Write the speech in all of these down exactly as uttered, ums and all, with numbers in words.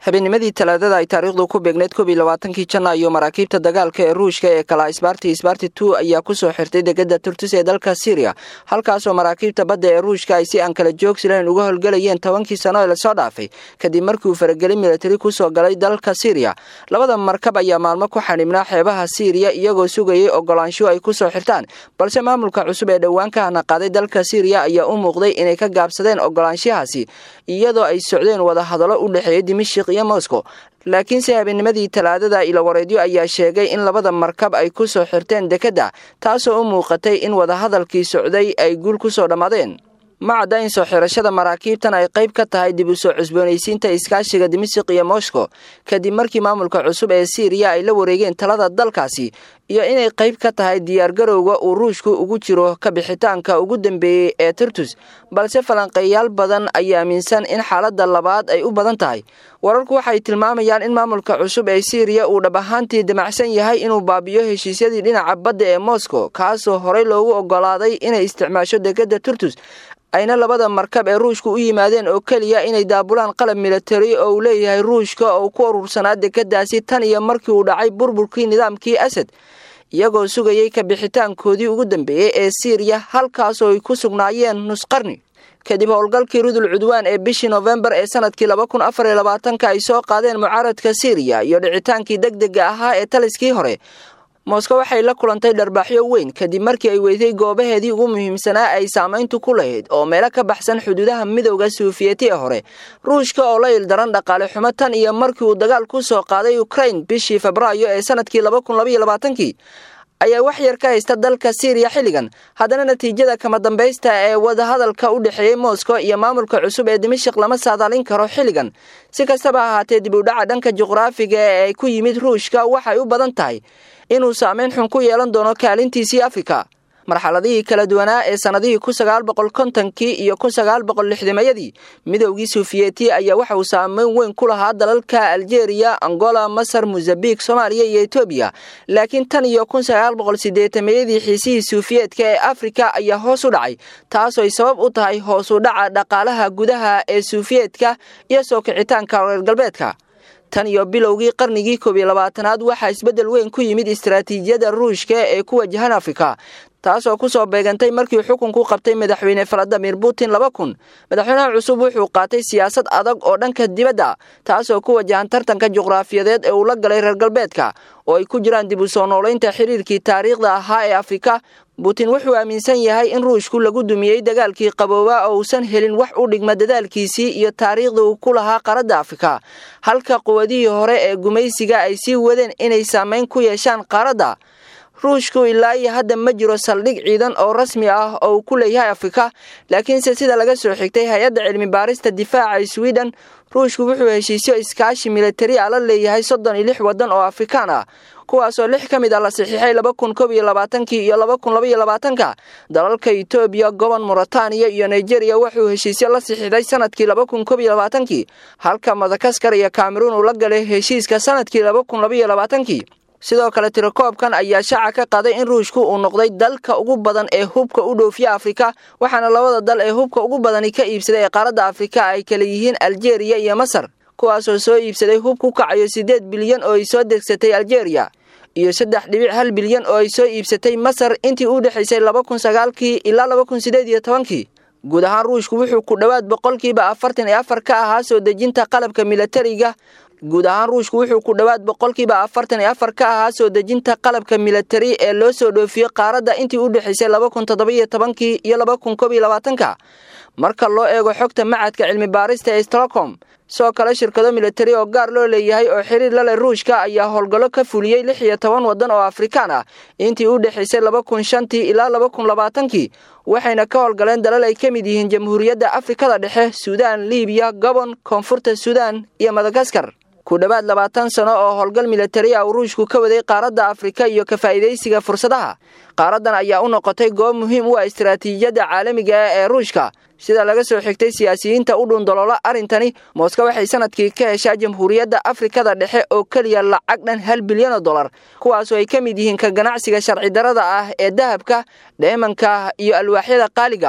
habeennimadii talaadada ay taariikhdu ku beegneed koob iyo labaatankii Janaayo maraakiibta dagaalka ee Ruushka ee kala Isbaarti Isbaarti two ayaa ku soo xirtay degada Turtus ee dalka Syria halkaas oo maraakiibta badda ee Ruushka ay si aan kala joogsileen uga howlgalayeen tobankii sano ee la soo dhaafay kadib markii uu faragelin military ku soo galay dalka Syria labada markab ayaa maalmo ku xanibnaa xeebaha Syria iyagoo sugayay ogolaansho ay ku soo xirtaan balse maamulka cusub ee dhawaanka ana qaaday dalka Syria ayaa u muuqday inay ka gaabsadeen ogolaanshahaasi iyadoo ay socdeen wada hadallo u dhaxeeyay Dimashq iyo Moscow laakiin habeennimadii talaadada ila wareediyo ayaa sheegay in labada markab ay ku soo xirteen dekada taasoo u muuqatay in wada hadalkii socday ay guul ku soo dhamaadeen macda in soo xirashada maraakiibtan ay qayb ka tahay dib u soo cusboonaysiinta iskaashiga Dimashq iyo Moscow kadib markii maamulka cusub ee Syria ay la wareegeen talada dalkaasi iyo inay qayb ka tahay diyaar garowga uu Ruushku ugu jiro ka bixitaanka ugu dambeeyay ee Turtus balse falanqeeyaal badan ayaa aaminsan in xaaladda labaad ay u badan tahay wararku waxay tilmaamayaan in maamulka cusub ee Syria uu dhab ahaantii damacsan yahay inuu baabiyo heshiisyadii dhinaca badda ee Moscow kaasoo horey loogu ogolaaday inay isticmaasho degada Turtus ayna labada markab ee Ruushku u yimaadeen oo kaliya inay daabulaan qalab military oo uu leeyahay Ruushka oo ku urursanaa degadaasi tan iyo markii uu dhacay burburkii nidaamkii Asad iyagoo sugayay ka bixitaankoodii ugu dambeeyay ee Syria halkaas oo ay ku sugnaayeen nus qarni kadib howlgalkii Rudul Cudwaan ee bishii November ee sanadkii laba kun afar iyo labaatan ay soo qaadeen mucaaradka Syria iyo dhicitaankii degdega ahaa ee taliskii hore Moscow waxay la kulantay dharbaaxyo weyn kadib markii ay weyday goobaheedii ugu muhiimsanaa ay saameyntu ku lahayd oo meel ka baxsan xuduudaha midowga Soviyeeti ee hore Ruushka oo la ildaran dhaqaale xumo tan iyo markii uu dagaal ku soo qaaday Ukraine bishii Febraayo ee sanadkii laba kun laba iyo labaatan ayaa wax yar ka haysta dalka Syria xilligan haddana natiijada kama dambaysta ee wada hadalka u dhaxeeyay Moscow iyo maamulka cusub ee Dimashq lama saadaalin karo xilligan si kastaba ahaatee dib u dhaca dhanka juqraafiga ee ay ku yimid Ruushka waxay u badan tahay inuu saameyn xun ku yeelan doono kaalintiisii Afrika marxaladihii kala duwanaa ee sanadihii kun sagaal boqol kontonkii iyo kun sagaal boqol lixdamayadii midowgii Soviyeeti ayaa waxa uu saameyn weyn ku lahaa dalalka Algeria, Angola, Masar, Mozambique, Soomaaliya iyo Ethiopia laakiin tan iyo kun sagaal boqol siddeetamayadii xiisihii Soviyeetka ee Afrika ayaa hoos u dhacay taasoo ay sabab u tahay hoos u dhaca dhaqaalaha gudaha ee Soviyeetka iyo soo kicitaanka reer galbeedka tan iyo bilowgii qarnigii koob iyo labaatanaad waxa isbedel weyn ku yimid istiraatiijiyada Ruushka ee ku wajahan Afrika taasoo ku soo beegantay markii xukunku qabtay madaxweyne Vladimir Putin laba kun madaxweynaha cusub wuxuu qaatay siyaasad adag oo dhanka dibadda taasoo ku wajahan tartanka juqraafiyadeed ee uu la galay reer galbeedka oo ay ku jiraan dib u soo noolaynta xiriirkii taariikhda ahaa ee Afrika Putin wuxuu aaminsan yahay in Ruushku lagu dumiyay dagaalkii qabooba oo uusan helin wax u dhigma dadaalkiisii iyo taariikhda uu ku lahaa qaarada Afrika halka quwadihii hore ee gumaysiga ay sii wadeen inay saameyn ku yeeshaan qaarada Ruushku ilaa iyo hadda ma jiro saldhig ciidan oo rasmi ah oo ku leeyahay Afrika laakiin sida laga soo xigtay hay'adda cilmi baarista difaaca ee Sweden Ruushku wuxuu heshiisyo iskaashi military ala leeyahay soddon iyo lix wadan oo Afrikaan ah kuwaas oo lix kamid ah la saxiixay laba kun koob iyo labaatan iyo laba kun laba iyo labaatan dalalka Ethiopia, Gabon, Mauritania iyo Nigeria wuxuu heshiisyo la saxiixday sanadkii laba kun koob iyo labaatan halka Madagascar iyo Cameroon uu la galay heshiiska sanadkii laba kun laba iyo labaatan sidoo kale tirakoobkan ayaa shaaca ka qaaday in Ruushku uu noqday dalka ugu badan ee hubka u dhoofiya Afrika waxaana labada dal ee hubka ugu badan ka iibsaday qaarada Afrika ay kala yihiin Algeria iyo Masar kuwaas oo soo iibsaday hub ku kacayo siddeed bilyan oo ay soo degsatay Algeria iyo saddex dhibic hal bilyan oo ay soo iibsatay Masar intii u dhaxaysay laba kun sagaal ilaa laba kun siddeed iyo toban guud ahaan Ruushku wuxuu ku dhawaad boqolkiiba afartan iyo afar ka ahaa soo dejinta qalabka militariga guud ahaan Ruushku wuxuu ku dhawaad boqolkiiba afartan iyo afar ka ahaa soo dejinta qalabka military ee loo soo dhoofiyay qaarada intii u dhaxaysay laba kun toddoba iyo toban iyo laba kun koob iyo labaatan marka loo eego xogta macadka cilmi baarista ee Stockholm soo kala shirkado military oo gaar loo leeyahay oo xiriir la leh Ruushka ayaa howlgallo ka fuliyay lix iyo toban wadan oo Afrikaan ah intii u dhaxaysay laba kun shan ilaa laba kun labaatan waxayna ka howlgaleen dalal ay kamid yihiin Jamhuuriyadda Afrikada Dhexe, Suudaan, Liibiya, Gabon, Koonfurta Suudaan iyo Madagascar ku dhawaad labaatan sano oo howlgal military ah Ruushku ka waday qaarada Afrika iyo ka faa'iideysiga fursadaha qaaradan ayaa u noqotay goob muhiim u ah istiraatiijiyada caalamiga ah ee Ruushka sida laga soo xigtay siyaasiyiinta u dhundalola arintani Moscow waxay sanadkii ka heshaa Jamhuuriyadda Afrikada Dhexe oo kaliya lacag dhan hal bilyan oo dollar kuwaas oo ay kamid yihiin ka ganacsiga sharci darrada ah ee dahabka, diamondka iyo alwaaxyada qaaliga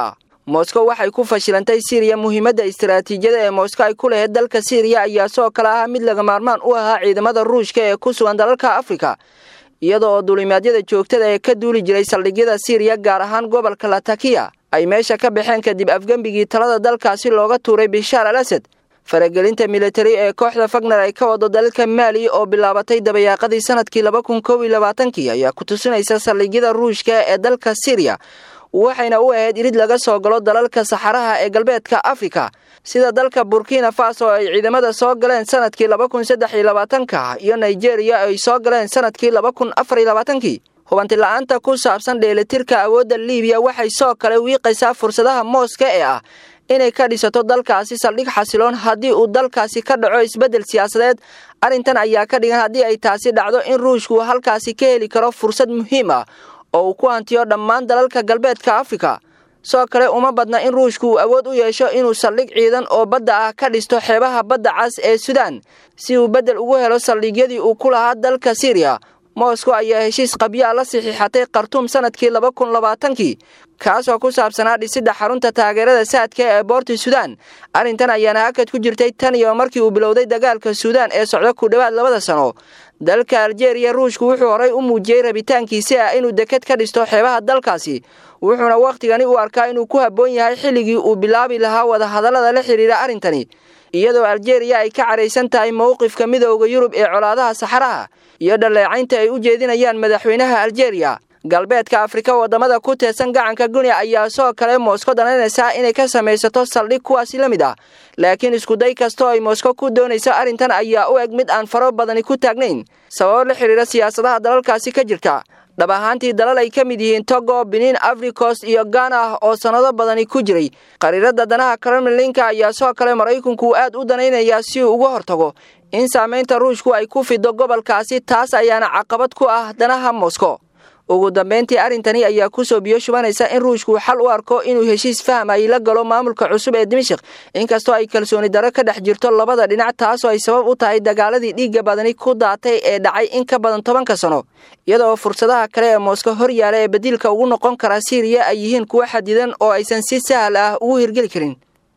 Moscow waxay ku fashilantay Syria muhiimadda istiraatiijiyada ee Moscow ay ku leedahay dalka Syria ayaa soo kala ah mid laga maarmaan u ahaa ciidamada Ruushka ee ku sugan dalalka Afrika iyadoo duulimaadyada joogtada ee ka duuli jiray saldhigyada Syria gaar ahaan gobolka Latakia ay meesha ka baxeen kadib afgambigii talada dalkaasi looga tuuray Bashar al-Assad. faragelinta military ee kooxda Wagner ay ka wado dalka Mali oo bilaabatay dabayaaqadii sanadkii laba kun kow iyo labaatan ayaa ku tusinaysa saldhigyada Ruushka ee dalka Syria waxayna u ahayd irid laga soo galo dalalka Saxaraha ee galbeedka Afrika sida dalka Burkina Faso ay ciidamada soo galeen sanadkii laba kun saddex iyo labaatan iyo Nigeria ay soo galeen sanadkii laba kun afar iyo labaatan. hubanti la'aanta ku saabsan dheelitirka awoodda Liibiya waxay soo kale wiiqaysaa fursadaha Moscow ee ah inay ka dhisato dalkaasi saldhig xasiloon haddii uu dalkaasi ka dhaco isbedel siyaasadeed. Arrintan ayaa ka dhigan haddii ay taasi dhacdo in Ruushku halkaasi ka heli karo fursad muhiim ah oo uu ku hantiyo dhammaan dalalka galbeedka Afrika. soo kale uma badna in Ruushku awood u yeesho inuu saldhig ciidan oo badda ah ka dhisto xeebaha badda cas ee Suudaan si uu bedel ugu helo saldhigyadii uu ku lahaa dalka Syria. Moscow ayaa heshiis qabyo la saxiixatay Khartoum sanadkii laba kun labaatan kaas oo ku saabsanaa dhisidda xarunta taageerada saadka ee boorti Suudaan. Arrintan ayaana hakad ku jirtay tan iyo markii uu bilowday dagaalka Suudaan ee socda ku dhawaad labada sano. dalka Algeria Ruushku wuxuu horay u muujiyay rabitaankiisa ah inuu deked ka dhisto xeebaha dalkaasi wuxuuna waqtigani u arkaa inuu ku haboon yahay xilligii uu bilaabi lahaa wada hadallada la xiriira arrintani iyadoo Algeria ay ka careysan tahay mowqifka midowga Yurub ee colaadaha Saxaraha iyo dhaleecaynta ay u jeedinayaan madaxweynaha Algeria. galbeedka Afrika wadamada ku teesan gacanka Guinea ayaa soo kale Moscow dananaysa inay ka samaysato saldhig kuwaas la mid ah laakiin isku day kasto ay Moscow ku doonayso arrintan ayaa u eg mid aan faro badan ku taagnayn sabab la xiriira siyaasadaha dalalkaasi ka jirta. dhab ahaantii dalal ay ka mid yihiin Togo, Benin, Ivory Coast iyo Ghana oo sanado badan ku jiray qariirada danaha Kremlinka ayaa soo kale Mareykanku aad u danaynaya si uu uga hortago in saameynta Ruushku ay ku fido gobolkaasi taas ayaana caqabad ku ah danaha Moscow. ugu dambeyntii arrintani ayaa ku soo biyo shubanaysa in Ruushku xal u arko inuu heshiis faham ay la galo maamulka cusub ee Dimashq inkastoo ay kalsooni darro ka dhex jirto labada dhinac taas oo ay sabab u tahay dagaaladii dhiigga badani ku daatay ee dhacay in ka badan toban sano iyadoo fursadaha kale ee Moscow hor yaala ee bedilka ugu noqon kara Syria ay yihiin kuwa xadidan oo aysan si sahal ah ugu hirgeli karin.